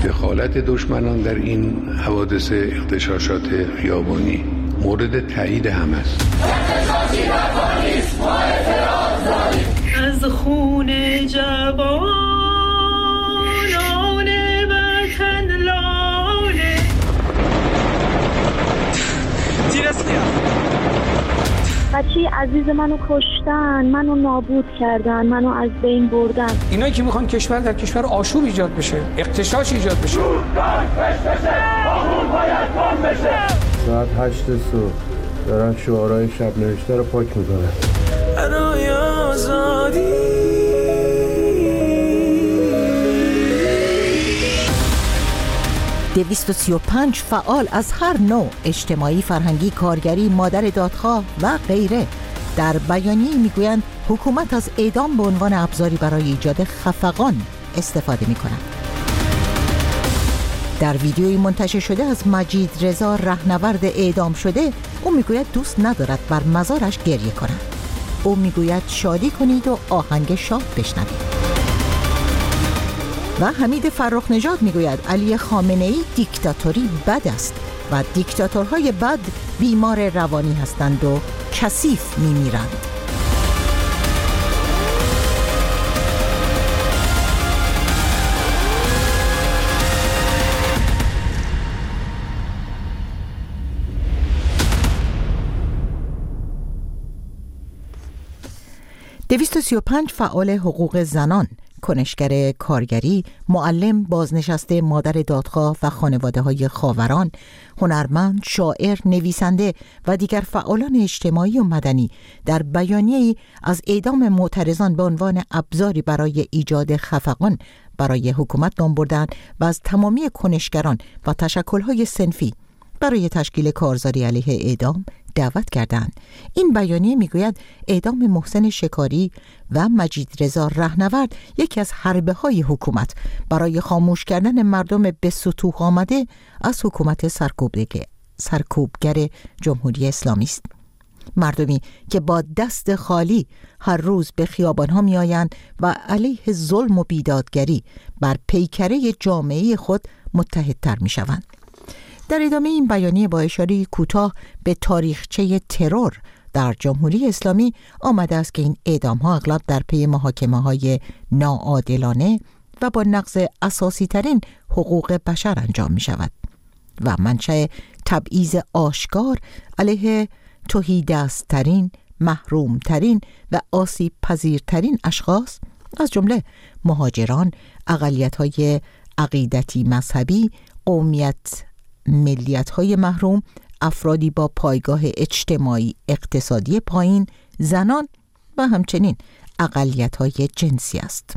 دخالت دشمنان در این حوادث اغتشاشات خیابانی مورد تایید همه است. از خون جوانان وطن لاله بچه عزیز منو کشتن، منو نابود کردن، منو از بین بردن. اینایی که میخوان کشور در کشور آشوب ایجاد بشه، اغتشاش ایجاد بشه. ساعت 8 صبح دارن شعارهای شب نوشته رو پاک میکنن. برای آزادی 235 فعال از هر نوع اجتماعی، فرهنگی، کارگری، مادر دادخواه و غیره در بیانیه میگویند حکومت از اعدام به عنوان ابزاری برای ایجاد خفقان استفاده می‌کند. در ویدیویی منتشر شده از مجید رضا رهنورد اعدام شده، او میگوید دوست ندارد بر مزارش گریه کنند. او میگوید شادی کنید و آهنگ شاد بشنوید. و حمید فرخ نژاد میگوید علی خامنه‌ای دیکتاتوری بد است و دیکتاتورهای بد بیمار روانی هستند و کثیف میمیرند. دویست و 35 فعال حقوق زنان، کنشگر کارگری، معلم، بازنشسته، مادر دادخواه و خانواده‌های خاوران، هنرمند، شاعر، نویسنده و دیگر فعالان اجتماعی و مدنی در بیانیه‌ای از اعدام معترضان به عنوان ابزاری برای ایجاد خفقان برای حکومت نام بردند و از تمامی کنشگران و تشکل‌های صنفی برای تشکیل کارزاری علیه اعدام دعوت کردند. این بیانیه میگوید اعدام محسن شکاری و مجید رضا رهنورد یکی از حربه‌های حکومت برای خاموش کردن مردم به سطوح آمده از حکومت سرکوبگر جمهوری اسلامی است. مردمی که با دست خالی هر روز به خیابان‌ها می‌آیند و علیه ظلم و بیدادگری بر پیکره جامعه خود متحدتر می‌شوند. در ادامه این بیانیه با اشاره کوتاه به تاریخچه ترور در جمهوری اسلامی آمده است که این اعدام‌ها اغلب در پی محاکمه‌های ناعادلانه و با نقض اساسی ترین حقوق بشر انجام می‌شود و منشأ تبعیض آشکار علیه تهیدست‌ترین، محروم‌ترین و آسیب پذیرترین اشخاص از جمله مهاجران، اقلیت‌های عقیدتی مذهبی، قومیت ملیت‌های محروم، افرادی با پایگاه اجتماعی اقتصادی پایین، زنان و همچنین اقلیت‌های جنسی است.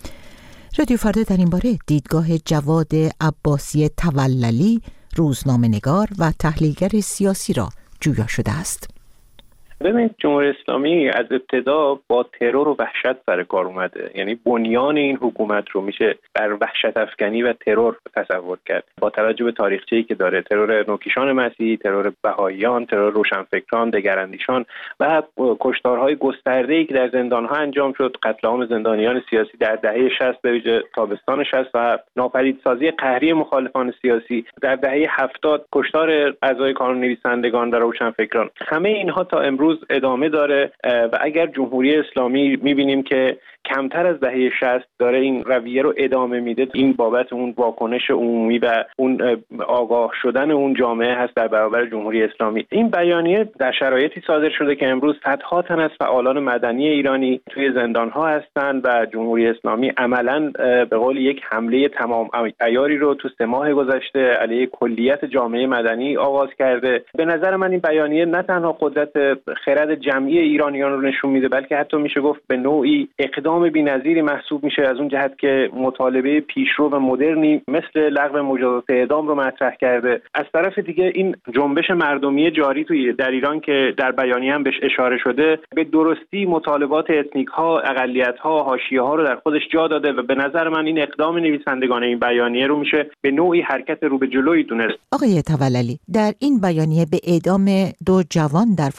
رادیو فردا در این باره دیدگاه جواد عباسی توللی، روزنامه‌نگار و تحلیلگر سیاسی را جویا شده است. ببینید جمهوری اسلامی از ابتدا با ترور و وحشت سر کار اومده، یعنی بنیان این حکومت رو میشه بر وحشت افکنی و ترور تصور کرد با توجه به تاریخچه‌ای که داره: ترور نوکیشان مسیحی، ترور بهائیان، ترور روشنفکران، دگراندیشان و کشتارهای گسترده‌ای که در زندان‌ها انجام شد، قتل عام زندانیان سیاسی در دهه 60 به ویژه تابستان 67، ناپدیدسازی قهری مخالفان سیاسی در دهه 70، کشتار اعضای کانون نویسندگان و روشنفکران. همه اینها تا امروز ادامه داره و اگر جمهوری اسلامی می‌بینیم که کمتر از دهه 60 داره این رویه رو ادامه میده، این بابت اون واکنش عمومی و اون آگاه شدن اون جامعه هست در برابر جمهوری اسلامی. این بیانیه در شرایطی صادر شده که امروز صدها تن از فعالان مدنی ایرانی توی زندان‌ها هستند و جمهوری اسلامی عملاً به قول یک حمله تمام عیاری رو تو 3 ماه گذشته علیه کلیت جامعه مدنی آغاز کرده. به نظر من این بیانیه نه تنها قدرت خرد جمعی ایرانیان رو نشون میده، بلکه حتی میشه گفت به نوعی اقدام بی‌نظیری محسوب میشه از اون جهت که مطالبه پیشرو و مدرنی مثل لغو مجازات اعدام رو مطرح کرده. از طرف دیگه این جنبش مردمی جاری توی در ایران که در بیانیه هم بهش اشاره شده، به درستی مطالبات اتنیک ها، اقلیت ها، حاشیه ها رو در خودش جا داده و به نظر من این اقدام نویسندگان این بیانیه رو میشه به نوعی حرکت رو به جلوی دونست. آقای توللی، در این بیانیه به اعدام 2 جوان در فاصله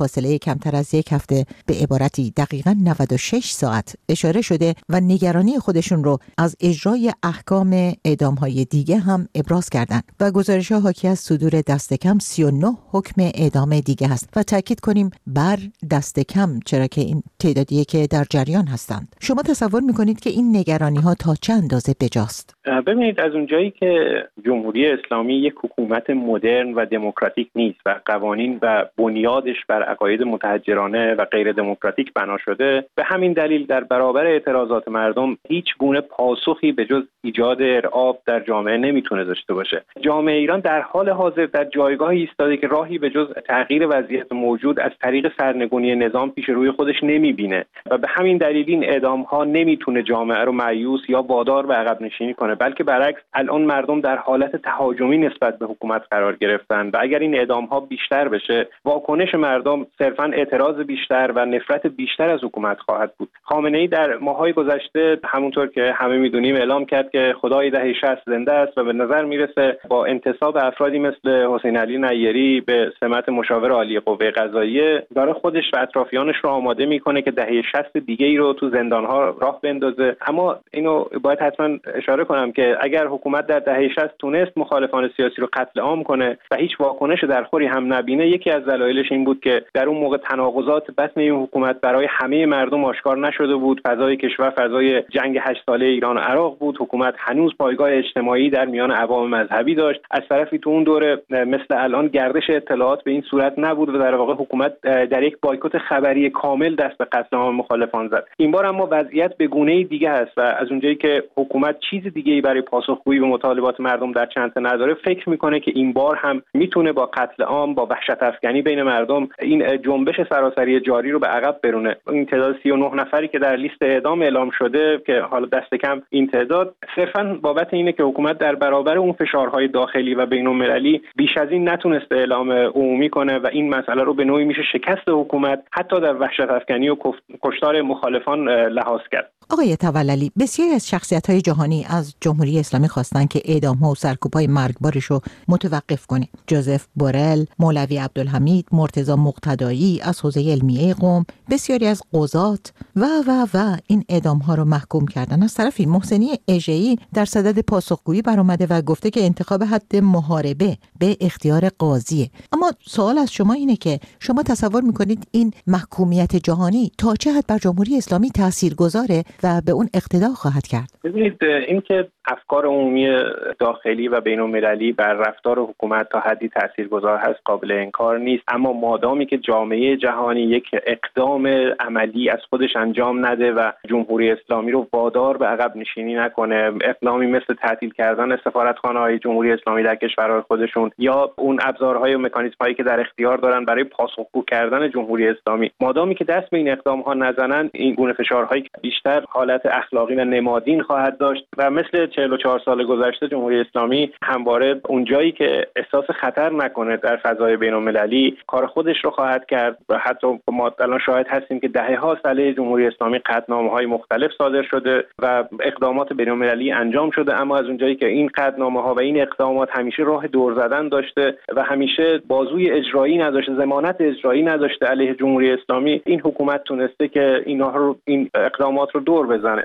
کمتر از یک هفته به عبارتی دقیقاً 96 ساعت اشاره شده و نگرانی خودشون رو از اجرای احکام اعدام‌های دیگه هم ابراز کردند و گزارش‌ها حاکی از صدور دست کم 39 حکم اعدام دیگه هست و تاکید کنیم بر دست کم، چرا که این تعدادیه که در جریان هستند. شما تصور می‌کنید که این نگرانی‌ها تا چه اندازه بجاست؟ ببینید، از اونجایی که جمهوری اسلامی یک حکومت مدرن و دموکراتیک نیست و قوانین و بنیادش بر عقاید متحجرانه و غیر دموکراتیک بنا شده، به همین دلیل در برابر اعتراضات مردم هیچ گونه پاسخی به جز ایجاد ارعاب در جامعه نمیتونه داشته باشه. جامعه ایران در حال حاضر در جایگاهی ایستاده که راهی به جز تغییر وضعیت موجود از طریق سرنگونی نظام پیش روی خودش نمیبینه و به همین دلیل این اعدام‌ها نمیتونه جامعه رو مایوس یا وادار به عقب نشینی کنه، بلکه برعکس الان مردم در حالت تهاجمی نسبت به حکومت قرار گرفتن و اگر این اعدام‌ها بیشتر بشه، واکنش مردم صرفاً اعتراض بیشتر و نفرت بیشتر از حکومت خواهد بود. خامنه‌ای در ماه‌های گذشته همونطور که همه میدونیم اعلام کرد که خدای دهه 60 زنده است و به نظر میرسه با انتصاب افرادی مثل حسین علی نیری به سمت مشاور عالی قوه قضاییه داره خودش و اطرافیانش رو آماده میکنه که دهه 60 دیگه ای رو تو زندان‌ها راه بندازه. اما اینو باید حتما اشاره کنم که اگر حکومت در دهه 60 تونست مخالفان سیاسی رو قتل عام کنه و هیچ واکنش درخوری هم نبینه، یکی از دلایلش این بود که در اون موقع تناقضات بطن این حکومت برای همه مردم آشکار نشده بود. فضای کشور فضای جنگ 8 ساله ایران و عراق بود. حکومت هنوز پایگاه اجتماعی در میان عوام مذهبی داشت. از طرفی تو اون دوره مثل الان گردش اطلاعات به این صورت نبود و در واقع حکومت در یک بایکوت خبری کامل دست به قتل عام مخالفان زد. این بار اما وضعیت به گونه‌ای دیگه است و از اونجایی که حکومت چیز دیگه‌ای برای پاسخگویی به مطالبات مردم در چنته نداره، فکر میکنه که این بار هم میتونه با قتل عام، با وحشت افکنی بین مردم این جنبش سراسری جاری رو به عقب برونه. این تعداد 39 نفری که در لیست اعدام اعلام شده که حالا دست کم این تعداد صرفاً بابت اینه که حکومت در برابر اون فشارهای داخلی و بین‌المللی بیش از این نتونسته اعلام عمومی کنه و این مسئله رو به نوعی میشه شکست حکومت حتی در وحشت افکنی و کشتار مخالفان لحاظ کرد. آقای تولیلی، بسیاری از شخصیت‌های جهانی از جمهوری اسلامی خواستن که اعدام‌ها و سرکوب‌های مرگبارش رو متوقف کنه. جوزف بورل، مولوی عبدالحمید، مرتضی مقتدایی از حوزه علمیه قم، بسیاری از قضات و این اعدام‌ها رو محکوم کردن. از طرفی محسنی اژه‌ای در صدد پاسخگویی برآمده و گفته که انتخاب حد محاربه به اختیار قاضیه. اما سوال از شما اینه که شما تصور می‌کنید این محکومیت جهانی تا چه حد بر جمهوری اسلامی تاثیرگذاره و به اون اقتدا خواهد کرد؟ ببینید، این که افکار عمومی داخلی و بین‌المللی بر رفتار حکومت تا حدی تاثیرگذار هست قابل انکار نیست، اما مادامی که جامعه جهانی یک اقدام عملی از خودش انجام نده و جمهوری اسلامی رو وادار به عقب نشینی نکنه، اقدامی مثل تعطیل کردن سفارتخانه‌های جمهوری اسلامی در کشورهای خودشون یا اون ابزارهای و مکانیزم‌هایی که در اختیار دارن برای پاسخگو کردن جمهوری اسلامی، مادامی که دست به این اقدام‌ها نزنن، این گونه فشارهایی بیشتر حالت اخلاقی و نمادین خواهد داشت و مثل 44 سال گذشته جمهوری اسلامی همواره اونجایی که احساس خطر نکنه در فضای بین‌المللی کار خودش رو خواهد کرد و حتی ما الان شاهد هستیم که دهه‌ها علیه جمهوری اسلامی قطعنامه‌های مختلف صادر شده و اقدامات بین‌المللی انجام شده، اما از اونجایی که این قطعنامه‌ها و این اقدامات همیشه راه دور زدن داشته و همیشه بازوی اجرایی نداشته، ضمانت اجرایی نداشته علیه جمهوری اسلامی، این حکومت تونسته که این اقدامات رو دور بزنه.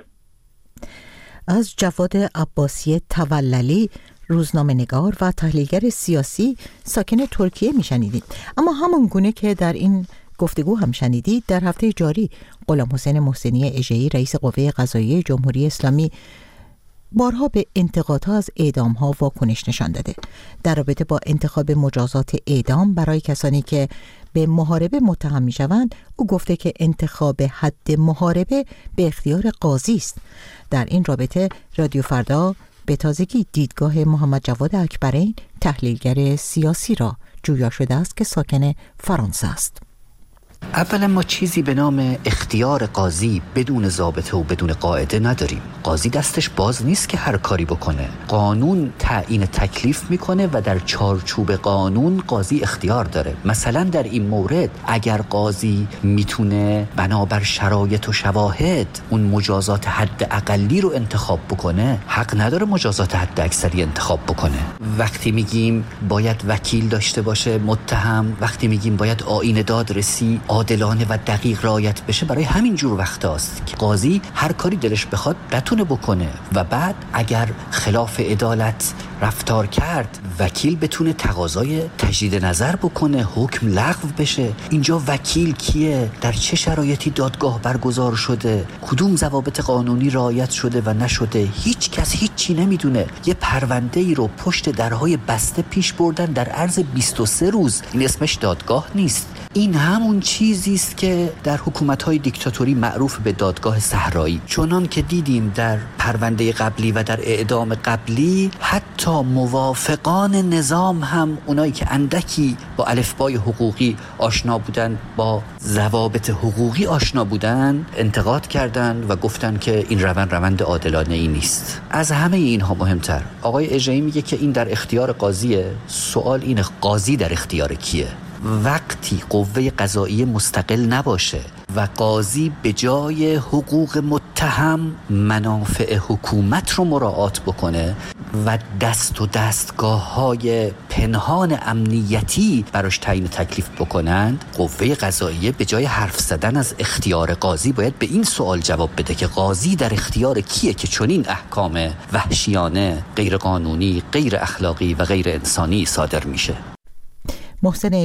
از جواد عباسی تولیلی، روزنامه‌نگار و تحلیلگر سیاسی ساکن ترکیه میشنیدید. اما همون گونه که در این گفتگو هم شنیدید، در هفته جاری غلامحسین محسنی اژه‌ای رئیس قوه قضاییه جمهوری اسلامی بارها به انتقادها از اعدام‌ها واکنش نشان داده. در رابطه با انتخاب مجازات اعدام برای کسانی که به محاربه متهم می‌شوند، او گفته که انتخاب حد محاربه به اختیار قاضی است. در این رابطه رادیو فردا به تازگی دیدگاه محمد جواد اکبرین، تحلیلگر سیاسی را جویا شده است که ساکن فرانسه است. اولا ما چیزی به نام اختیار قاضی بدون ضابطه و بدون قاعده نداریم. قاضی دستش باز نیست که هر کاری بکنه. قانون تعیین تکلیف میکنه و در چارچوب قانون قاضی اختیار داره. مثلا در این مورد اگر قاضی میتونه بنابر شرایط و شواهد اون مجازات حد اقلی رو انتخاب بکنه، حق نداره مجازات حد اکثری انتخاب بکنه. وقتی میگیم باید وکیل داشته باشه متهم، وقتی میگیم باید آیین دادرسی عادلانه و دقیق رعایت بشه برای همین جور وقتاست که قاضی هر کاری دلش بخواد بتونه بکنه و بعد اگر خلاف عدالت رفتار کرد وکیل بتونه تقاضای تجدید نظر بکنه، حکم لغو بشه. اینجا وکیل کیه؟ در چه شرایطی دادگاه برگزار شده؟ کدوم ضوابط قانونی رعایت شده و نشده؟ هیچ کس هیچی نمیدونه. یه پرونده ای رو پشت درهای بسته پیش بردن در عرض 23 روز. این اسمش دادگاه نیست. این همون چیزی است که در حکومت‌های دیکتاتوری معروف به دادگاه صحرایی. چنان که دیدیم در پرونده قبلی و در اعدام قبلی، حتی موافقان نظام هم، اونایی که اندکی با الفبای حقوقی آشنا بودن، با ضوابط حقوقی آشنا بودن، انتقاد کردند و گفتن که این روند عادلانه ای نیست. از همه اینها مهمتر آقای اژه‌ای میگه که این در اختیار قاضیه. سوال اینه قاضی در اختیار کیه؟ وقتی قوه قضاییه مستقل نباشه و قاضی به جای حقوق متهم منافع حکومت رو مراعات بکنه و دست و دستگاه‌های پنهان امنیتی براش تعیین تکلیف بکنند، قوه قضاییه به جای حرف زدن از اختیار قاضی باید به این سوال جواب بده که قاضی در اختیار کیه که چنین احکام وحشیانه، غیر قانونی، غیر اخلاقی و غیر انسانی صادر میشه. محسنی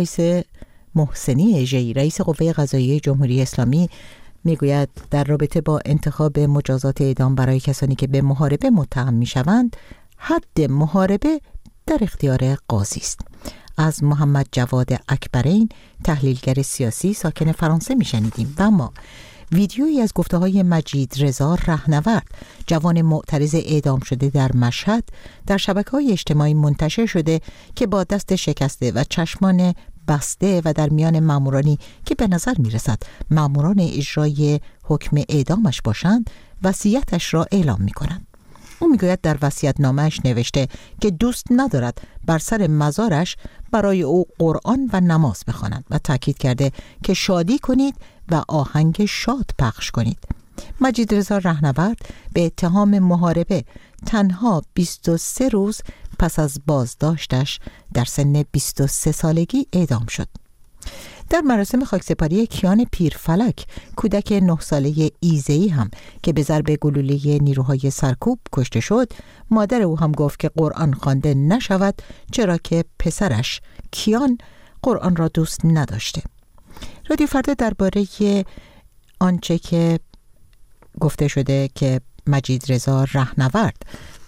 اژه‌ای رئیس قوه قضاییه جمهوری اسلامی میگوید در رابطه با انتخاب مجازات اعدام برای کسانی که به محاربه متهم میشوند، حد محاربه در اختیار قاضی است. از محمد جواد اکبرین، تحلیلگر سیاسی ساکن فرانسه میشنیدیم. و اما ویدیویی از گفته‌های مجید رضا رهنورد، جوان معترض اعدام شده در مشهد، در شبکه‌های اجتماعی منتشر شده که با دست شکسته و چشمان بسته و در میان مامورانی که به نظر میرسد ماموران اجرای حکم اعدامش باشند، وصیتش را اعلام می‌کند. او میگوید در وصیت‌نامه‌اش نوشته که دوست ندارد بر سر مزارش برای او قرآن و نماز بخوانند و تاکید کرده که شادی کنید و آهنگ شاد پخش کنید. مجید رضا رهنورد به اتهام محاربه تنها 23 روز پس از بازداشتش در سن 23 سالگی اعدام شد. در مراسم خاکسپاری کیان پیرفلک، کودک 9 ساله ایزه‌ای هم که به ضرب گلوله نیروهای سرکوب کشته شد، مادر او هم گفت که قرآن خوانده نشود چرا که پسرش کیان قرآن را دوست نداشته. رادیو فردا درباره آنچه که گفته شده که مجید رضا رهنورد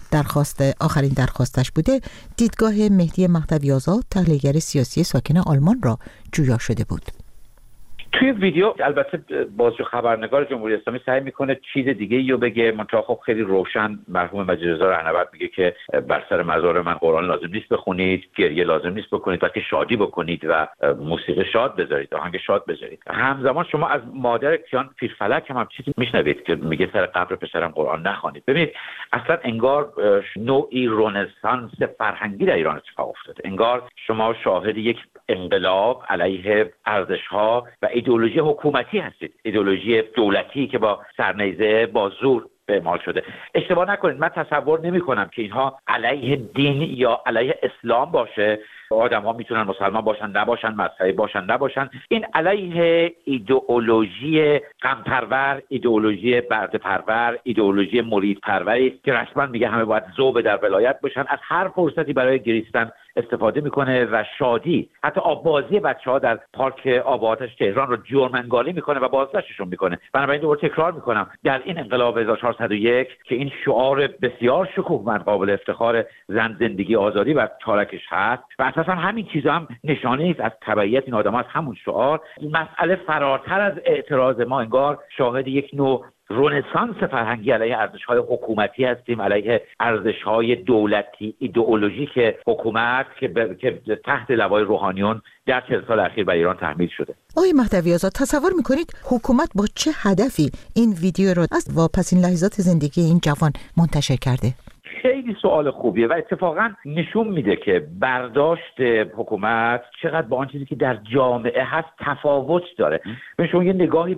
آخرین درخواستش بوده، دیدگاه مهدی مهدوی آزاد، تحلیلگر سیاسی ساکن آلمان را جویا شده بود. توی ویدیو البته بازجو خبرنگار جمهوری اسلامی سعی میکنه چیز دیگه رو بگه، منتها خب خیلی روشن مرحوم مجید رضا رهنورد میگه که بر سر مزار من قرآن لازم نیست بخونید، گریه لازم نیست بکنید، بلکه شادی بکنید و موسیقی شاد بذارید، آهنگ شاد بذارید. همزمان شما از مادر کیان پیرفلک هم چیزی میشنوید که میگه سر قبر پسرم قرآن نخوانید. ببینید اصلا انگار نوعی رنسانس فرهنگی در ایران اتفاق افتاده. انگار شما شاهد یک انقلاب علیه ارزش‌ها و ایدئولوژی حکومتی هستید، ایدئولوژی دولتی که با سرنیزه، با زور اعمال شده. اشتباه نکنید، من تصور نمی‌کنم که اینها علیه دین یا علیه اسلام باشه. آدم‌ها میتونن مسلمان باشن نباشن، مذهبی باشن نباشن. این علیه ایدئولوژی غم‌پرور، ایدئولوژی برده‌پرور، ایدئولوژی مریدپروری که رسما میگه همه باید ذوب در ولایت باشن، از هر فرصتی برای گریستن استفاده میکنه و شادی، حتی آبازی بچه‌ها در پارک آب و آتش تهران رو جرم‌انگاری میکنه و بازداشتشون میکنه. بنابراین دوباره تکرار میکنم، در این انقلاب 1401 که این شعار بسیار شکوهمند قابل افتخار زن، زندگی، آزادی و چارکش هست و اساسا همین چیزا هم نشانه است از تبعیت این آدم‌ها از همون شعار. مسئله فراتر از اعتراض ما، انگار شاهد یک نوع رنسانس فرهنگی علیه ارزش‌های حکومتی هستیم، علیه ارزش‌های دولتی ایدئولوژیک حکومت که تحت لوای روحانیون در 40 سال اخیر بر ایران تحمیل شده. آقای مهدوی آزاد، تصور می‌کنید حکومت با چه هدفی این ویدیو رو از واپسین لحظات زندگی این جوان منتشر کرده؟ خیلی سوال خوبیه و اتفاقا نشون میده که برداشت حکومت چقدر با آن چیزی که در جامعه هست تفاوت داره. شما یه نگاهی به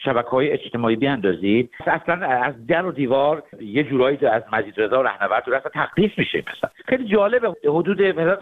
شبکه‌های اجتماعی بیاندازید، اصلا از در و دیوار یه جورایی از مجید رضا رهنورد رو تقدیس میشه. مثلا خیلی جالبه، حدود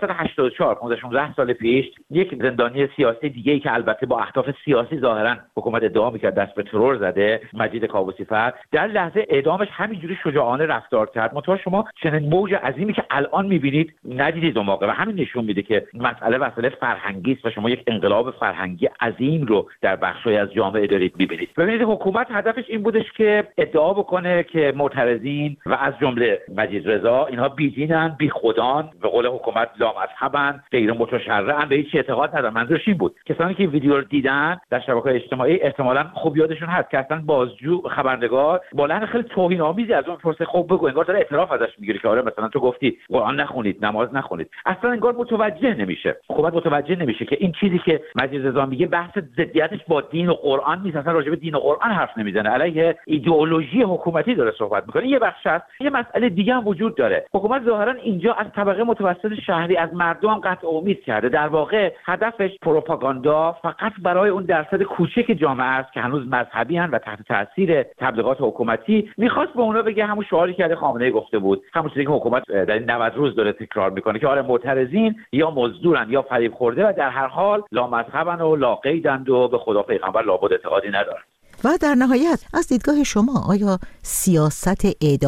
1984 15 سال پیش یک زندانی سیاسی دیگه‌ای که البته با اهداف سیاسی ظاهرا حکومت ادعا می‌کرد دست به ترور زده، مجید کاووسی‌فر، در لحظه اعدامش همینجوری شجاعانه رفتار کرد. منتها شما چنین موج عظیمی که الان می‌بینید ندیدید اون موقع و همین نشون میده که مسئله فرهنگی است و شما یک انقلاب فرهنگی عظیم رو در بخشی از جامعه دارید می‌بینید. ببینید حکومت هدفش این بودش که ادعا بکنه که معترضین و از جمله مجید رضا اینها بی‌دینن، بیخودان، به قول حکومت لامذهبن، غیر متشرعن، به هیچ اعتقاد ندارن. منظورش این بود. کسانی که ویدیو رو دیدن در شبکه‌های اجتماعی احتمالاً خوب یادشون هست که اصلا بازجو خبرنگار با لحن خیلی توهین‌آمیزی از اون پرسه خب بگو، انگار داره اعتراف ازش میگیره که آره مثلا تو گفتی قرآن نخونید، نماز نخونید. اصلا انگار متوجه نمیشه. حکومت متوجه نمیشه که این چیزی که مجید رضا میگه بحث ضدیتش با دین و قرآن نیست، اصلا راجع به دین و قرآن حرف نمیزنه، علیه ایدئولوژی حکومتی داره صحبت میکنه. یه بخش هست. یه مسئله دیگه هم وجود داره. حکومت ظاهرا اینجا از طبقه متوسط شهری، از مردم قطع امید کرده. در واقع هدفش پروپاگاندا فقط برای اون درصد کوچک جامعه است که هنوز مذهبی هستند و تحت تاثیر تبلیغات حکومتی. میخواست به اونا بگه همون شعاری که خامنه‌ای گفته بود، همون چیزی که حکومت در این 90 روز داره تکرار میکنه که آره معترضین یا مزدورن یا فریب خورده و در هر حال لامذهبن و لاقیدند و به خدا پیغمبر لابد اعتقادی ندارن. و در نهایت از دیدگاه شما آیا سیاست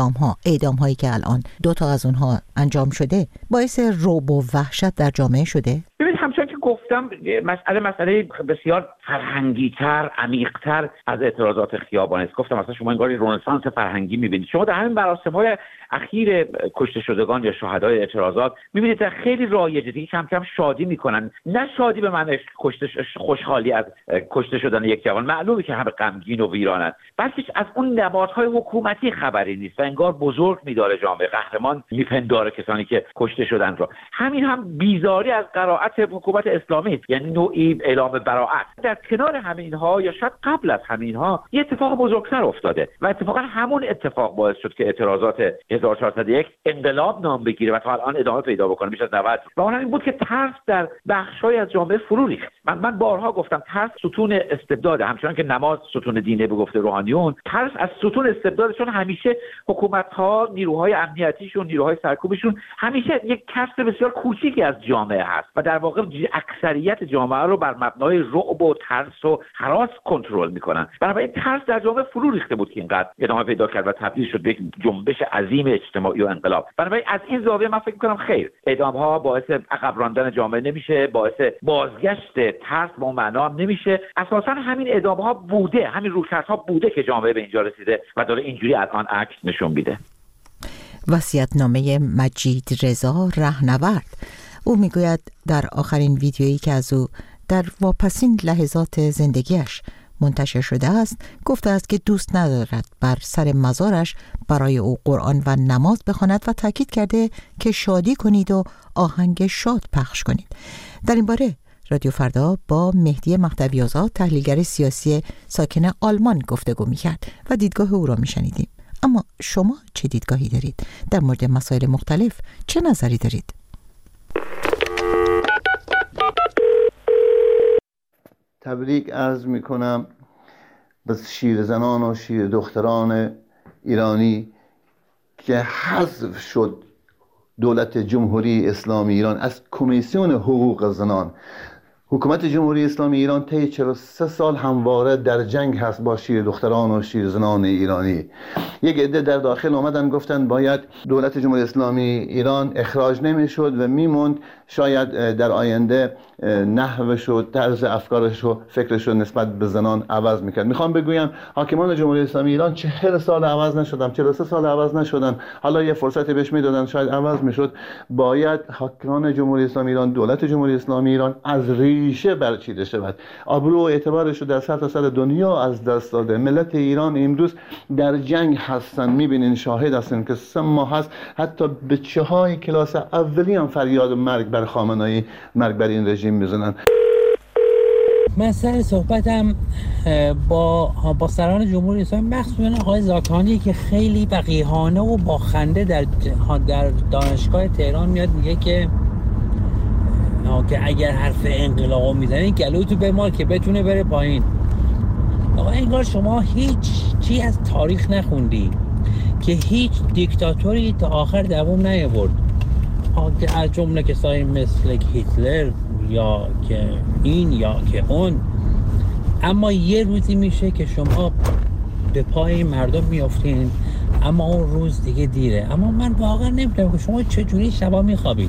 اعدام هایی که الان 2 تا از اونها انجام شده باعث رعب و وحشت در جامعه شده؟ ببینید همچنان که گفتم مسئله بسیار فرهنگی‌تر، عمیق‌تر از اعتراضات خیابانی است. گفتم مثلا شما انگار رنسانس فرهنگی می‌بینید. شما در همین مراسم‌های اخیر کشته شدگان یا شهدای اعتراضات می‌بینید که خیلی رایجه، دیگه کم کم شادی می‌کنن. نه شادی به معنی خوشحالی از کشته شدن یک جوان، معلومه که همه غمگین و ویرانن، بلکه از اون نبات‌های حکومتی خبری نیست و انگار بزرگ می‌داره جامعه، قهرمان می‌پنداره کسانی که کشته شدن رو. همین هم بیزاری از قرائت حکومت اسلامی است، یعنی نوعی اعلام براءت. در کنار همینها یا شاید قبل از همینها یه اتفاق بزرگتر افتاده و اتفاقا همون اتفاق باعث شد که اعتراضات 1401 انقلاب نام بگیره و تا الان ادامه پیدا بکنه بیش از 90. و اون این بود که ترس در بخش‌های از جامعه فرو ریخت. من بارها گفتم ترس ستون استبداده، همچنان که نماز ستون دینه به گفته روحانیون، ترس از ستون استبداده، چون همیشه حکومت‌ها، نیروهای امنیتیشون، نیروهای سرکوبشون همیشه یک کسر بسیار کوچیکی از جامعه هست و در واقع اکثریت جامعه رو بر مبنای رعب و ترس و هراس کنترل میکنن. بنابراین ترس در جامعه فرو ریخته بود که اینقدر ادامه پیدا کرد و تبدیل شد به یک جنبش عظیم اجتماعی و انقلاب. بنابراین از این زاویه من فکر میکنم خیر، اعدام‌ها باعث عقب راندن جامعه نمیشه، باعث بازگشت ترس به اون معنا هم نمیشه. اساسا همین اعدام‌ها بوده، همین رویکردها بوده که جامعه به اینجا رسیده و داره اینجوری الان عکس نشون میده. وصیت‌نامه مجید رضا رهنورد. او میگوید در آخرین ویدیویی که از او در واپسین لحظات زندگیش منتشر شده است گفته است که دوست ندارد بر سر مزارش برای او قرآن و نماز بخواند و تاکید کرده که شادی کنید و آهنگ شاد پخش کنید. در این باره رادیو فردا با مهدی مهدوی‌آزاد تحلیلگر سیاسی ساکن آلمان گفتگو می‌کرد و دیدگاه او را می‌شنیدیم. اما شما چه دیدگاهی دارید؟ در مورد مسائل مختلف چه نظری دارید؟ تبریک عرض میکنم به شیر زنان و شیر دختران ایرانی که حذف شد دولت جمهوری اسلامی ایران از کمیسیون حقوق زنان. حکومت جمهوری اسلامی ایران طی 43 سال همواره در جنگ هست با شیر دختران و شیر زنان ایرانی. یک عده در داخل آمدن گفتن باید دولت جمهوری اسلامی ایران اخراج نمیشد و میموند، شاید در آینده نحوش و طرز افکارش و فکرش رو نسبت به زنان عوض میکرد. میخوام بگویم حاکمان جمهوری اسلامی ایران 40 سال عوض نشدن، 43 سال عوض نشدن، حالا یه فرصتی بهش میدادن شاید عوض میشد. باید حاکمان جمهوری اسلامی ایران، دولت جمهوری اسلامی ایران از ریشه برچیده شود. آبرو و اعتبارش رو در سرتاسر دنیا از دست داده. ملت ایران امروز در جنگ هستن، میبینین، شاهد هستن که 3 ماه هست حتی بچه‌های کلاس اولی هم فریاد مرگ بر خامنه‌ای، مرگ بر این رژیم میزنن. من سر صحبتم با سران جمهوری اسلامی مخصوصا آقای زاکانی که خیلی وقیحانه و با خنده در دانشگاه تهران میاد میگه که اگر حرف انقلاب میزنی گلوتو بمال که بتونه بره پایین. آقا انگار شما هیچ چی از تاریخ نخوندی که هیچ دیکتاتوری تا آخر دوام نیاورد، از جمله کسایی مثل هیتلر یا که این یا که اون. اما یه روزی میشه که شما به پای مردم میافتین، اما اون روز دیگه دیره. اما من واقعا نمیدونم که شما چجوری شبا میخوابید.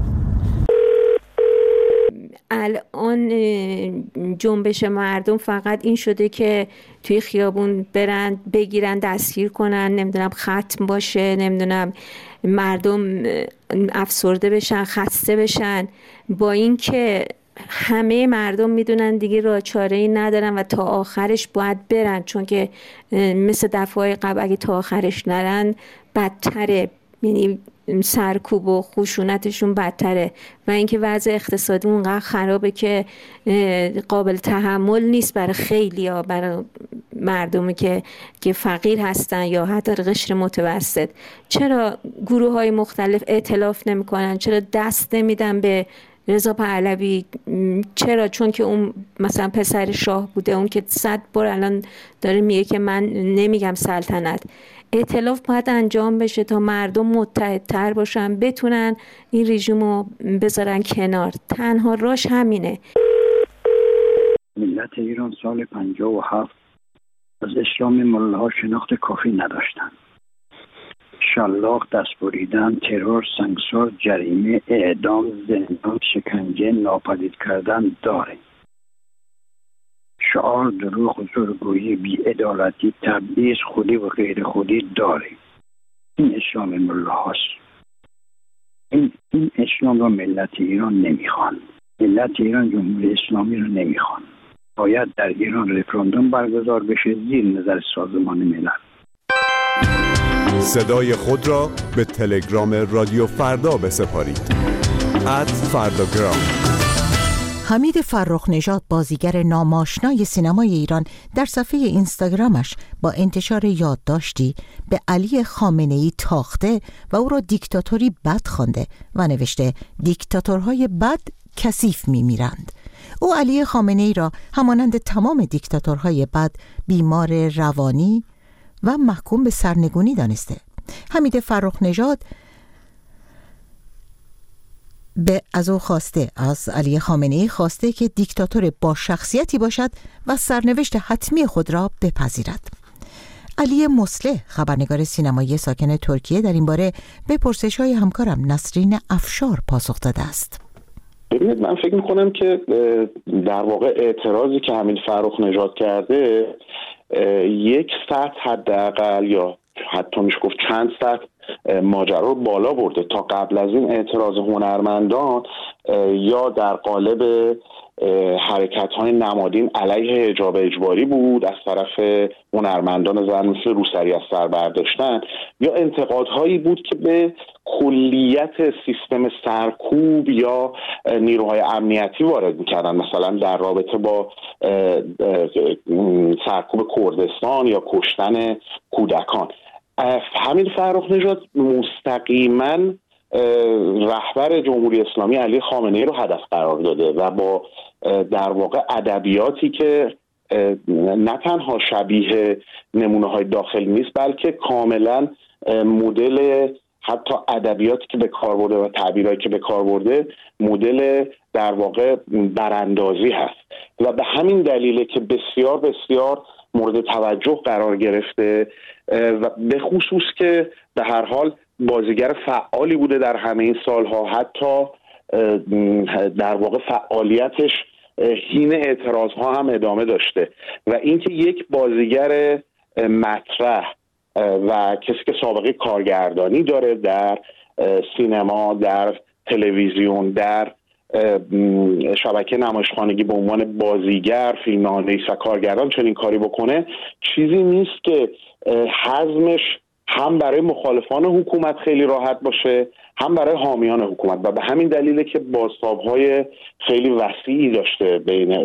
الان جنبش مردم فقط این شده که توی خیابون برن بگیرن دستگیر کنن، نمیدونم ختم باشه، نمیدونم مردم افسرده بشن، خسته بشن، با اینکه همه مردم میدونن دیگه راه چاره‌ای ندارن و تا آخرش باید برن، چون که مثل دفعه قبل اگه تا آخرش نرن بدتره، یعنی سرکوب و خشونتشون بدتره و اینکه وضع اقتصادی اونقدر خرابه که قابل تحمل نیست برای خیلی‌ها، برای مردمی که فقیر هستن یا حتی قشر متوسط. چرا گروه‌های مختلف ائتلاف نمی‌کنن؟ چرا دست نمیدن به رضا پهلوی؟ چرا؟ چون که اون مثلا پسر شاه بوده، اون که 100 بار الان داره میگه که من نمیگم سلطنت. ائتلاف باید انجام بشه تا مردم متحدتر باشن، بتونن این رژیمو بذارن کنار. تنها راش همینه. ملت ایران سال 57 از اسلام ملاها شناخت کافی نداشتن. شلاق، دست بریدن، ترور، سنگسار، جریمه، اعدام، زندان، شکنجه، ناپدید کردن داره. شعار، دروغ، زورگویی، بی‌عدالتی، تبعیض، خودی و غیر خودی داره. این اسلام ملاهاست. این اسلام رو ملت ایران نمیخوان. ملت ایران جمهوری اسلامی رو نمیخوان. باید در ایران رفراندوم برگزار بشه زیر نظر سازمان ملل. صدای خود را به تلگرام رادیو فردا بسپارید. @فرداگرام. حمید فرخ نژاد، بازیگر ناماشنای سینمای ایران، در صفحه اینستاگرامش با انتشار یادداشتی به علی خامنه‌ای تاخته و او را دیکتاتوری بد خوانده و نوشته دیکتاتورهای بد کثیف می‌میرند. او علی خامنه‌ای را همانند تمام دیکتاتورهای بد بیمار روانی و محکوم به سرنگونی دانسته. حمید فرخ نژاد از او خواسته، از علی خامنه‌ای خواسته که دیکتاتور با شخصیتی باشد و سرنوشت حتمی خود را بپذیرد. علی مصلح، خبرنگار سینمایی ساکن ترکیه، در این باره به پرسش‌های همکارم نسرین افشار پاسخ داده است. ببینید، من فکر می‌کنم که در واقع اعتراضی که حمید فرخ نژاد کرده یک سطح حداقل یا حتی میشه گفت چند سطح ماجرا رو بالا برده. تا قبل از این اعتراض هنرمندان یا در قالب حرکت‌های نمادین علیه حجاب اجباری بود از طرف هنرمندان زن مثل روسری از سر برداشتن، یا انتقادهایی بود که به کلیت سیستم سرکوب یا نیروهای امنیتی وارد می‌کردن، مثلا در رابطه با سرکوب کردستان یا کشتن کودکان. حمید فرخ نژاد مستقیما رهبر جمهوری اسلامی علی خامنه‌ای رو هدف قرار داده و با در واقع ادبیاتی که نه تنها شبیه نمونه‌های داخلی نیست بلکه کاملا مدل حتی ادبیاتی که به کار برده و تعبیرایی که به کار برده مدل در واقع براندازی هست و به همین دلیله که بسیار بسیار مورد توجه قرار گرفته و به خصوص که به هر حال بازیگر فعالی بوده در همه این سالها، حتی در واقع فعالیتش حین اعتراضها هم ادامه داشته و اینکه یک بازیگر مطرح و کسی که سابقه کارگردانی داره در سینما، در تلویزیون، در شبکه نمایشخانگی به عنوان بازیگر، فیلمنامه‌نویس و کارگردان چنین کاری بکنه، چیزی نیست که هضمش هم برای مخالفان حکومت خیلی راحت باشه، هم برای حامیان حکومت و به همین دلیله که بازتاب‌های خیلی وسیعی داشته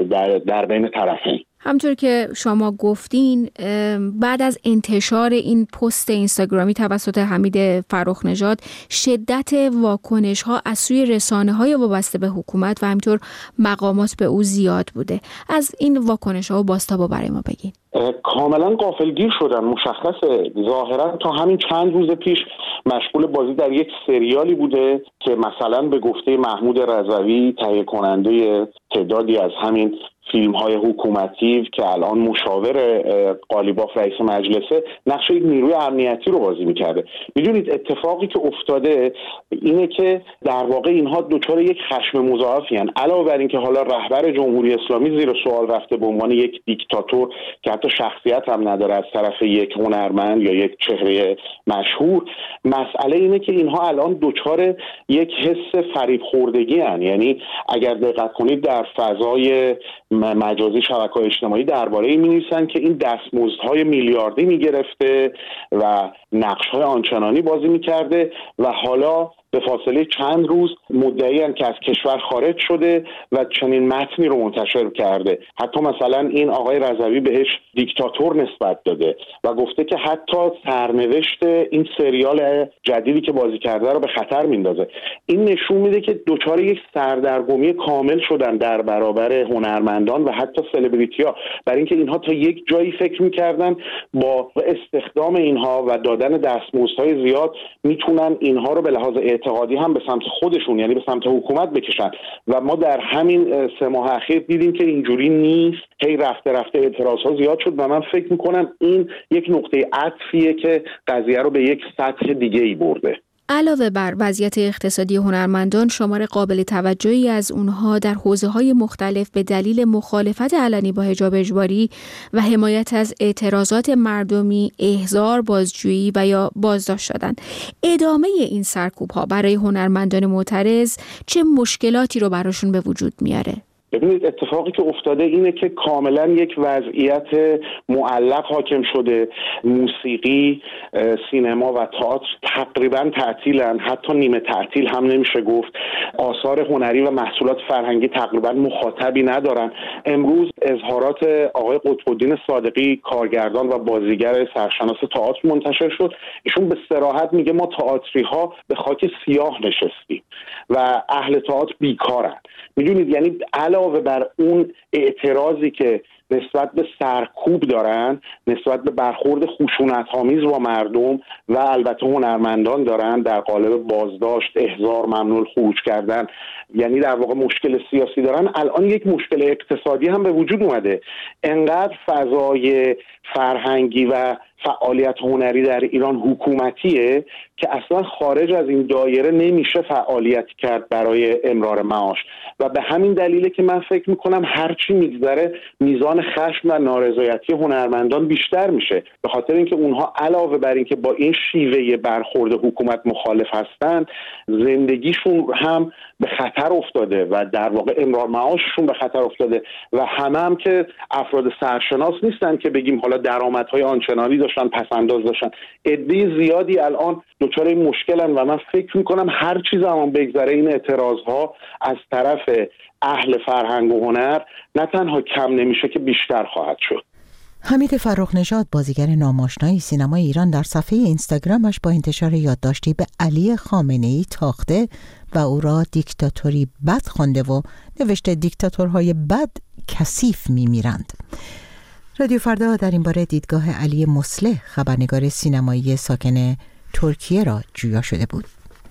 در بین طرفین. همطور که شما گفتین بعد از انتشار این پست اینستاگرامی توسط حمید فرخ‌نژاد شدت واکنش‌ها از سوی رسانه‌های وابسته به حکومت و همینطور مقامات به او زیاد بوده. از این واکنش‌ها و بازتاب‌ها برای ما بگین. کاملا غافلگیر شدن. مشخصه ظاهرا تا همین چند روز پیش مشغول بازی در یک سریالی بوده که مثلا به گفته محمود رضوی تهیه کننده تعدادی از همین فیلم‌های حکومتی که الان مشاور قالیباف رئیس مجلسه، نقش یک نیروی امنیتی رو بازی می‌کرده. می‌دونید اتفاقی که افتاده اینه که در واقع اینها دچار یک خشم مضاعفی هستند. علاوه بر اینکه حالا رهبر جمهوری اسلامی زیر سوال رفته به عنوان یک دیکتاتور که حتی شخصیت هم نداره از طرف یک هنرمند یا یک چهره مشهور، مسئله اینه که اینها الان دچار یک حس فریب خوردگی هستند. یعنی اگر دقت کنید در فضای مجازی شبکه‌های اجتماعی درباره این می‌نویسن که این دستمزدهای میلیاردی می‌گرفته و نقش‌های آنچنانی بازی می‌کرده و حالا به فاصله چند روز مدعی‌اند که از کشور خارج شده و چنین متنی رو منتشر کرده. حتی مثلا این آقای رضوی بهش دیکتاتور نسبت داده و گفته که حتی سرنوشت این سریال جدیدی که بازی کرده رو به خطر میندازه. این نشون میده که دچار یک سردرگمی کامل شدن در برابر هنرمندان و حتی سلبریتی‌ها، برای اینکه اینها تا یک جایی فکر می‌کردن با استخدام اینها و دادن دستمزدهای زیاد میتونن اینها رو به لحاظ اعتقادی هم به سمت خودشون یعنی به سمت حکومت بکشن و ما در همین 3 ماه اخیر دیدیم که اینجوری نیست. هی رفته اعتراضها زیاد شد و من فکر میکنم این یک نقطه عطفیه که قضیه رو به یک سطح دیگه ای برده. علاوه بر وضعیت اقتصادی هنرمندان، شمار قابل توجهی از اونها در حوزه‌های مختلف به دلیل مخالفت علنی با حجاب اجباری و حمایت از اعتراضات مردمی احضار، بازجویی و یا بازداشت شدند. ادامه این سرکوب‌ها برای هنرمندان معترض چه مشکلاتی رو براشون به وجود میاره؟ ببینید اتفاقی که افتاده اینه که کاملا یک وضعیت معلق حاکم شده. موسیقی، سینما و تئاتر تقریبا تعطیلن، حتی نیمه تعطیل هم نمیشه گفت. آثار هنری و محصولات فرهنگی تقریبا مخاطبی ندارن. امروز اظهارات آقای قطب‌الدین صادقی، کارگردان و بازیگر سرشناس تئاتر منتشر شد. ایشون به صراحت میگه ما تئاتری‌ها به خاک سیاه نشستیم و اهل تئاتر بیکارن. میدونید یعنی علاوه بر اون اعتراضی که نسبت به سرکوب دارن، نسبت به برخورد خشونت‌آمیز با مردم و البته هنرمندان دارن در قالب بازداشت، احضار، ممنوع خروج کردن، یعنی در واقع مشکل سیاسی دارن، الان یک مشکل اقتصادی هم به وجود اومده. انقدر فضای فرهنگی و فعالیت هنری در ایران حکومتیه که اصلا خارج از این دایره نمیشه فعالیت کرد برای امرار معاش و به همین دلیله که من فکر میکنم هرچی میگذره میزان خشم و نارضایتی هنرمندان بیشتر میشه، به خاطر اینکه اونها علاوه بر اینکه با این شیوه برخورد حکومت مخالف هستن، زندگیشون هم به خطر افتاده و در واقع امرار معاششون به خطر افتاده و هم که افراد سرشناس نیستن که بگیم حالا درآمدهای آنچنانی داشتن، پسنداز داشتن. عده زیادی الان دچار این مشکلن و من فکر میکنم هر چیز زمان بگذره این اعتراضها از طرف اهل فرهنگ و هنر نه تنها کم نمیشه که بیشتر خواهد شد. حمید فرخ‌نژاد، بازیگر ناماشنای سینمای ایران، در صفحه اینستاگرامش با انتشار یادداشتی به علی خامنه‌ای تاخته و او را دیکتاتوری بد خوانده و نوشته دیکتاتورهای بد کثیف میمیرند. رادیو فردا در این باره دیدگاه علی مصلح، خبرنگار سینمایی ساکن ترکیه، را جویا شده بود.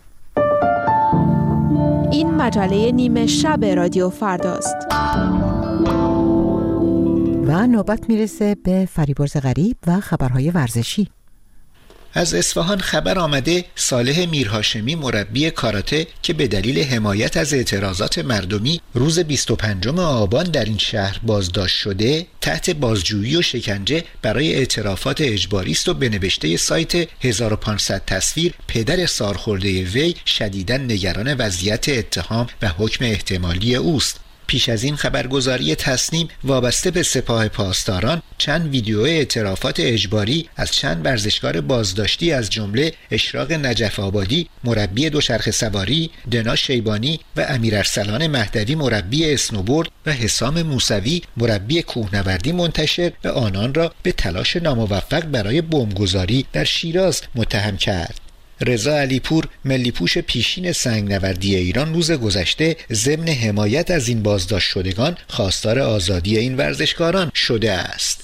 این مجله نیمه شب رادیو فرداست. و نوبت میرسه به فریبرز غریب و خبرهای ورزشی. از اصفهان خبر آمده صالح میرهاشمی، مربی کاراته که به دلیل حمایت از اعتراضات مردمی روز 25 آبان در این شهر بازداشت شده، تحت بازجویی و شکنجه برای اعترافات اجباری است و به نوشته سایت 1500 تصویر پدر سالخورده وی شدیداً نگران وضعیت اتهام و حکم احتمالی اوست. پیش از این خبرگزاری تصنیم وابسته به سپاه پاسداران چند ویدیو اعترافات اجباری از چند ورزشکار بازداشتی از جمله اشراق نجف آبادی مربی دوچرخه سواری، دنا شیبانی و امیر ارسلان مهدوی مربی اسنوبورد و حسام موسوی مربی کوهنوردی منتشر و آنان را به تلاش ناموفق برای بمبگذاری در شیراز متهم کرد. رضا علیپور ملیپوش پیشین سنگنوردی ایران روز گذشته ضمن حمایت از این بازداشت شدگان خواستار آزادی این ورزشکاران شده است.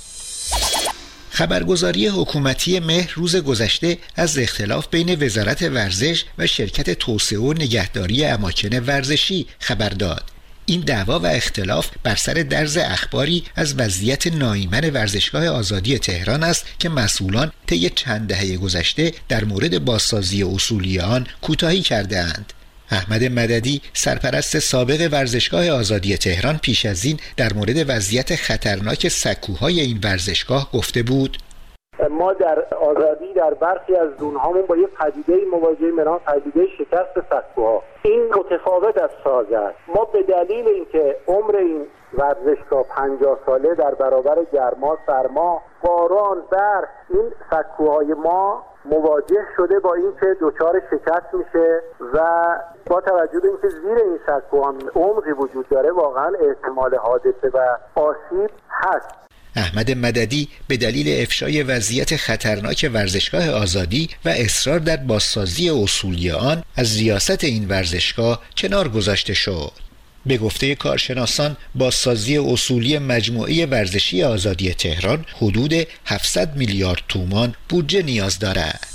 خبرگزاری حکومتی مهر روز گذشته از اختلاف بین وزارت ورزش و شرکت توسعه و نگهداری اماکن ورزشی خبر داد. این دعوا و اختلاف بر سر درز اخباری از وضعیت ناایمن ورزشگاه آزادی تهران است که مسئولان طی چند دهه گذشته در مورد بازسازی اصولی آن کوتاهی کرده‌اند. احمد مددی سرپرست سابق ورزشگاه آزادی تهران پیش از این در مورد وضعیت خطرناک سکوهای این ورزشگاه گفته بود: ما در آزادی در برخی از زونهامون با یک پدیده مواجهیم به نام پدیده شکست سکوها. این متفاوت از سازه است. ما به دلیل اینکه عمر این ورزشگاه 50 ساله در برابر گرما، سرما، باران، برف، این سکوهای ما مواجه شده با اینکه دچار شکست میشه و با توجه به اینکه زیر این سکوها عمقی وجود داره واقعا احتمال حادثه و آسیب هست. احمد مددی به دلیل افشای وضعیت خطرناک ورزشگاه آزادی و اصرار در بازسازی اصولی آن از ریاست این ورزشگاه کنار گذاشته شد. به گفته کارشناسان بازسازی اصولی مجموعه ورزشی آزادی تهران حدود 700 میلیارد تومان بودجه نیاز دارد.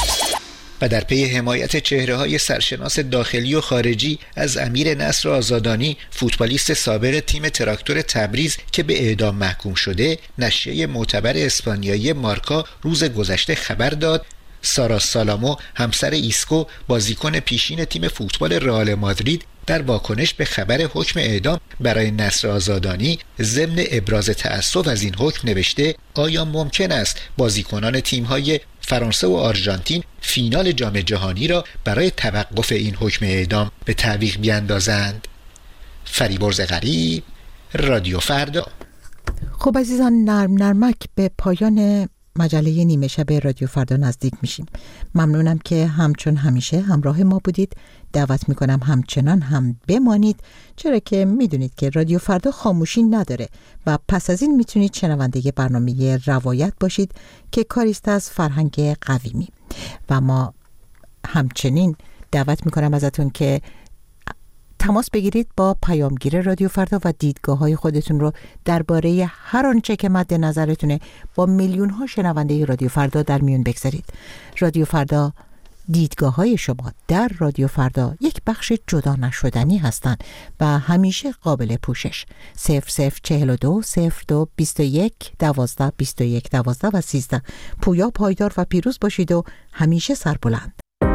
و در پی حمایت چهره‌های سرشناس داخلی و خارجی از امیر نصر آزادانی فوتبالیست سابق تیم تراکتور تبریز که به اعدام محکوم شده، نشریه معتبر اسپانیایی مارکا روز گذشته خبر داد سارا سالامو همسر ایسکو بازیکن پیشین تیم فوتبال رئال مادرید در واکنش به خبر حکم اعدام برای نصر آزادانی ضمن ابراز تأسف از این حکم نوشته آیا ممکن است بازیکنان تیم‌های فرانسه و آرژانتین فینال جام جهانی را برای توقف این حکم اعدام به تعویق بیاندازند؟ فریبرز غریب، رادیو فردا. خب عزیزان، نرمک به پایان مجله نیمه شب رادیو فردا نزدیک میشیم. ممنونم که همچون همیشه همراه ما بودید. دعوت میکنم همچنان هم بمانید، چرا که میدونید که رادیو فردا خاموشی نداره و پس از این میتونید شنونده برنامه روایت باشید که کاریست از فرهنگ قویمی. و ما همچنین دعوت میکنم ازتون که تماس بگیرید با پیامگیر رادیو فردا و دیدگاه‌های خودتون رو درباره هر آنچه که مد نظرتونه با میلیون‌ها شنونده رادیو فردا در میون بگذارید. رادیو فردا، دیدگاه‌های شما در رادیو فردا یک بخش جدا نشدنی هستند و همیشه قابل پوشش. 0042 02 21 12 21 12 و 13. پویا، پایدار و پیروز باشید و همیشه سربلند.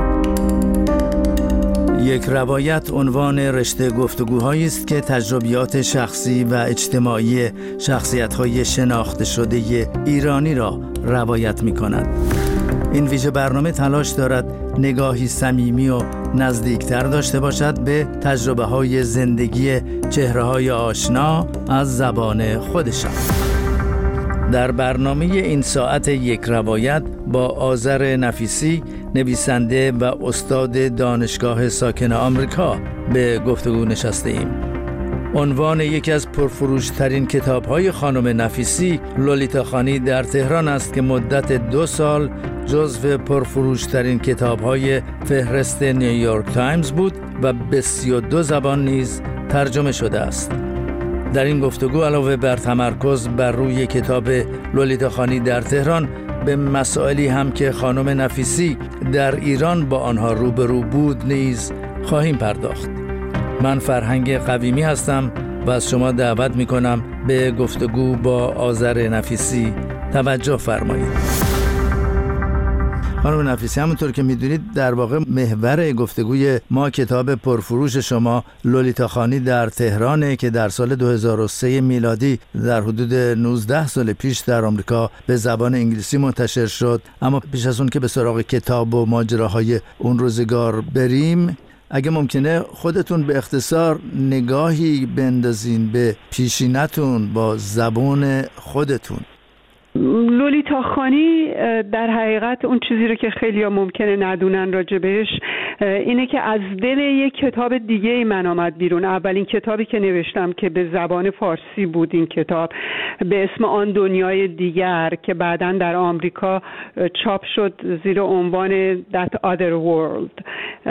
یک روایت عنوان رشته گفتگوهایی است که تجربیات شخصی و اجتماعی شخصیت‌های شناخته شده ایرانی را روایت می‌کند. این ویژه برنامه تلاش دارد نگاهی صمیمی و نزدیکتر داشته باشد به تجربه‌های زندگی چهره‌های آشنا از زبان خودشان. در برنامه این ساعت یک روایت با آذر نفیسی، نویسنده و استاد دانشگاه ساکن آمریکا به گفتگو نشسته ایم. عنوان یکی از پرفروشترین کتاب‌های خانم نفیسی، لولیتا خانی در تهران است که مدت 2 سال جزو پرفروشترین کتاب‌های فهرست نیویورک تایمز بود و به 32 زبان نیز ترجمه شده است. در این گفتگو علاوه بر تمرکز بر روی کتاب لولیتا خانی در تهران، به مسائلی هم که خانم نفیسی در ایران با آنها روبرو بود نیز خواهیم پرداخت. من فرهنگ قویمی هستم و از شما دعوت می‌کنم به گفتگو با آذر نفیسی توجه فرمایید. خانم نفیسی، همونطور که میدونید در واقع محور گفتگوی ما کتاب پرفروش شما لولیتا خانی در تهرانه که در سال 2003 میلادی در حدود 19 سال پیش در آمریکا به زبان انگلیسی منتشر شد. اما پیش از اون که به سراغ کتاب و ماجراهای اون روزگار بریم، اگه ممکنه خودتون به اختصار نگاهی بندازین به پیشینتون با زبان خودتون. لولیتا خانی در حقیقت اون چیزی رو که خیلی ها ممکنه ندونن راجبش اینه که از دل یک کتاب دیگه ای من آمد بیرون. اولین کتابی که نوشتم که به زبان فارسی بود این کتاب به اسم آن دنیای دیگر که بعداً در آمریکا چاپ شد زیر عنوان That Other World.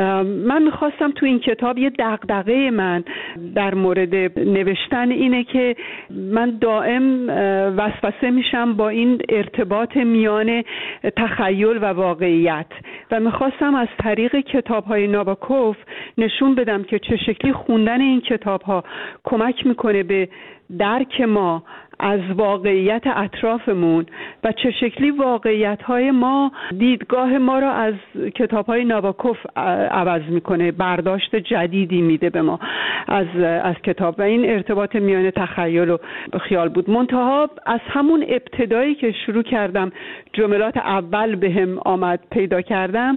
من میخواستم تو این کتاب یه دغدغه من در مورد نوشتن اینه که من دائم وسوسه میشم با این ارتباط میان تخیل و واقعیت و میخواستم از طریق کتاب‌های ناباکوف نشون بدم که چه شکلی خوندن این کتاب‌ها کمک میکنه به درک ما از واقعیت اطرافمون و چه شکلی واقعیت‌های ما دیدگاه ما را از کتاب‌های ناباکوف عوض میکنه، برداشت جدیدی میده به ما از کتاب و این ارتباط میان تخیل و خیال بود. منتها از همون ابتدایی که شروع کردم جملات اول بهم آمد پیدا کردم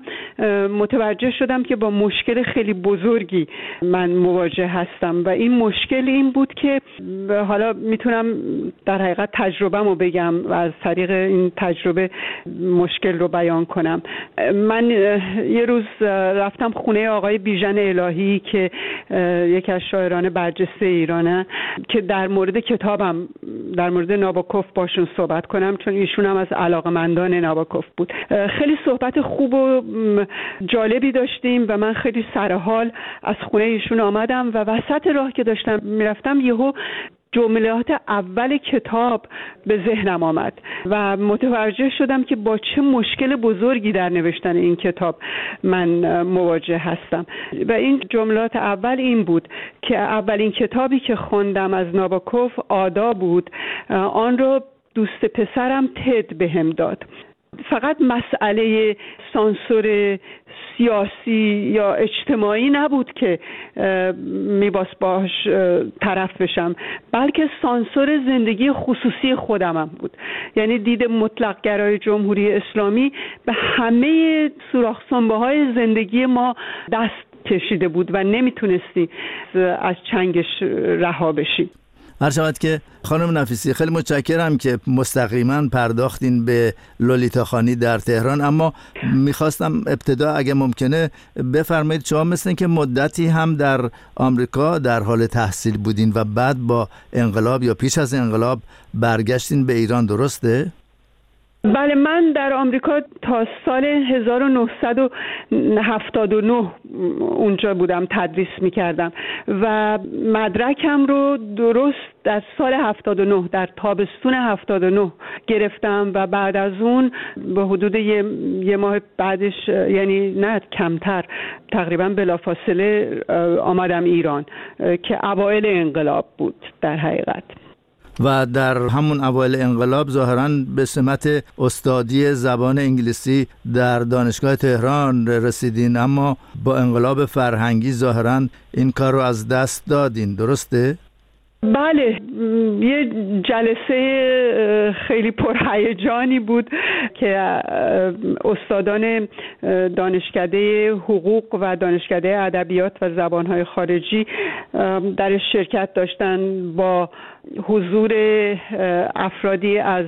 متوجه شدم که با مشکل خیلی بزرگی من مواجه هستم و این مشکل این بود که حالا میتونم در حقیقت تجربه‌مو بگم و از طریق این تجربه مشکل رو بیان کنم. من یه روز رفتم خونه آقای بیژن الهی که یکی از شاعران برجسته ایرانه که در مورد کتابم در مورد ناباکوف باشون صحبت کنم چون ایشون هم از علاقه‌مندان ناباکوف بود. خیلی صحبت خوب و جالبی داشتیم و من خیلی سرحال از خونه ایشون آمدم و وسط راه که داشتم میرفتم یهو جملات اول کتاب به ذهنم آمد و متوجه شدم که با چه مشکل بزرگی در نوشتن این کتاب من مواجه هستم و این جملات اول این بود که اولین کتابی که خوندم از ناباکوف آدا بود، آن رو دوست پسرم تد بهم داد. فقط مسئله سانسور سیاسی یا اجتماعی نبود که میباس باش طرف بشم، بلکه سانسور زندگی خصوصی خودمم بود. یعنی دید مطلق گرای جمهوری اسلامی به همه سوراخ سنبه های زندگی ما دست کشیده بود و نمیتونستی از چنگش رها بشی. هر شود که خانم نفیسی خیلی متشکرم که مستقیما پرداختین به لولیتا خانی در تهران، اما میخواستم ابتدا اگه ممکنه بفرمایید شما مثل که مدتی هم در آمریکا در حال تحصیل بودین و بعد با انقلاب یا پیش از انقلاب برگشتین به ایران، درسته؟ بله، من در آمریکا تا سال 1979 اونجا بودم، تدریس میکردم و مدرکم رو درست در سال 79 در تابستون 79 گرفتم و بعد از اون به حدود یه ماه بعدش، یعنی نه کمتر، تقریبا بلافاصله آمدم ایران که اوایل انقلاب بود در حقیقت. و در همون اوایل انقلاب ظاهراً به سمت استادی زبان انگلیسی در دانشگاه تهران رسیدین، اما با انقلاب فرهنگی ظاهراً این کار رو از دست دادین، درسته؟ بله، یه جلسه خیلی پرهیجانی بود که استادان دانشکده حقوق و دانشکده ادبیات و زبانهای خارجی در شرکت داشتن با حضور افرادی از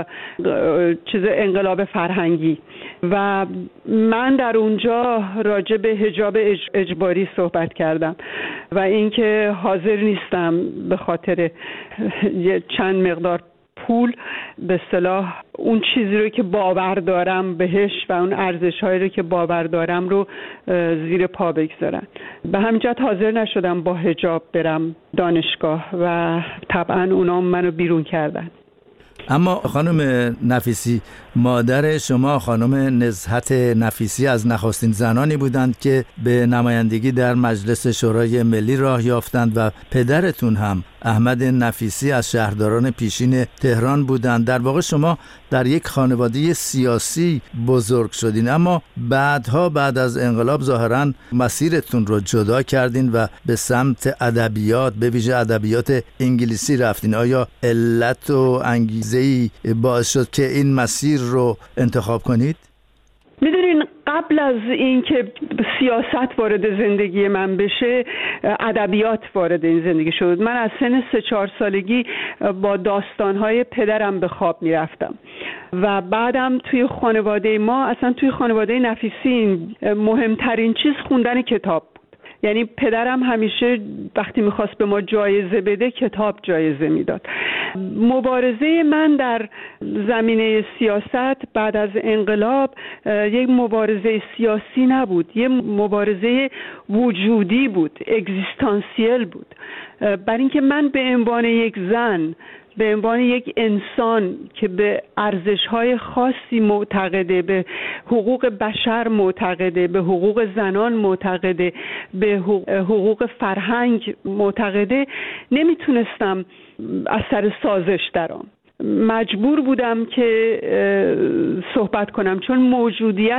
انقلاب فرهنگی و من در اونجا راجع به حجاب اجباری صحبت کردم و اینکه حاضر نیستم به خاطر چند مقدار پول به اصطلاح اون چیزی رو که باور دارم بهش و اون ارزش‌هایی رو که باور دارم رو زیر پا بگذارن. به همین جهت حاضر نشدم با حجاب برم دانشگاه و طبعا اونا منو بیرون کردن. اما خانم نفیسی، مادر شما خانم نزهت نفیسی از نخستین زنانی بودند که به نمایندگی در مجلس شورای ملی راه یافتند و پدرتون هم احمد نفیسی از شهرداران پیشین تهران بودند. در واقع شما در یک خانواده سیاسی بزرگ شدین، اما بعد از انقلاب ظاهراً مسیرتون رو جدا کردین و به سمت ادبیات، به ویژه ادبیات انگلیسی رفتین. آیا علت و انگیزه‌ای باعث شد که این مسیر رو انتخاب کنید؟ میدونین قبل از اینکه سیاست وارد زندگی من بشه ادبیات وارد این زندگی شد. من از سن 3-4 سالگی با داستانهای پدرم به خواب میرفتم و بعدم توی خانواده ما، اصلا توی خانواده نفیسی، مهمترین چیز خوندن کتاب بود. یعنی پدرم همیشه وقتی میخواست به ما جایزه بده کتاب جایزه میداد. مبارزه من در زمینه سیاست بعد از انقلاب یک مبارزه سیاسی نبود، یک مبارزه وجودی بود، اگزیستانسیل بود. برای اینکه من به عنوان یک زن، به عنوان یک انسان که به ارزش‌های خاصی معتقده، به حقوق بشر معتقده، به حقوق زنان معتقده، به حقوق فرهنگ معتقده، نمیتونستم از سر سازش درام. مجبور بودم که صحبت کنم، چون موجودیت